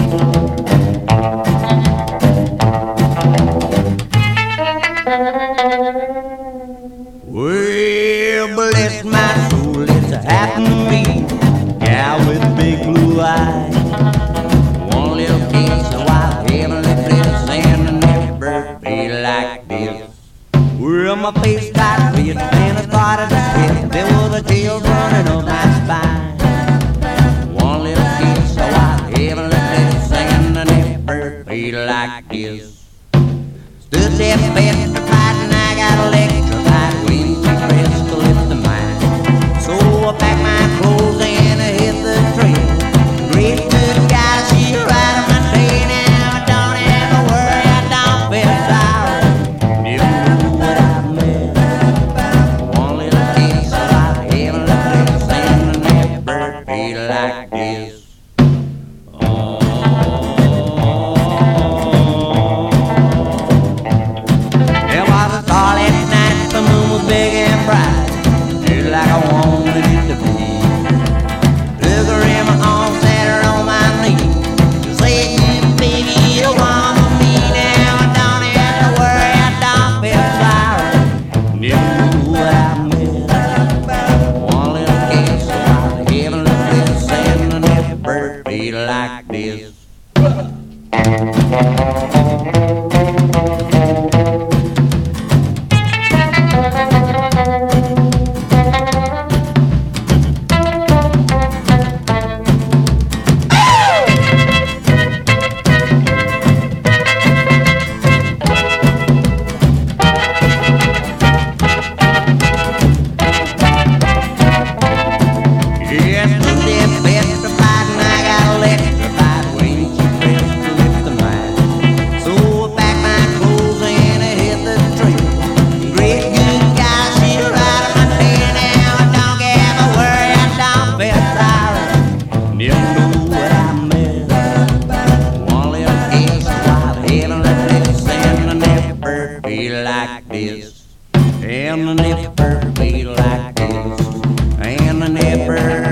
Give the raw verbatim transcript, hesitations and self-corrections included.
Well, bless my soul, it's happened to me. Gal with big blue eyes. One little piece of white heavenly bliss, and I never feel like this. Well, my face got red and I started to sweat. There was a chill running up my spine. One little piece of white heavenly bliss, and I never feel like this. Stood there petrified and I got electrified, waiting to press to lift the mine. So I packed my clothes and I hit the trail. Great good guy, she riding my train. Now I don't have to worry, I don't feel sorry. You know what I meant. One little piece of life, heavenly bliss, and I never feel like this. Big and bright, just like I wanted it to be. Look around my arms, sat her on my knee. She said, baby, you want me now. I don't have to worry, I don't feel sorry. You know what I meant. One little kiss, I was heavenly bliss, and I never feel like this. Feel like this, and I never feel like this, and I never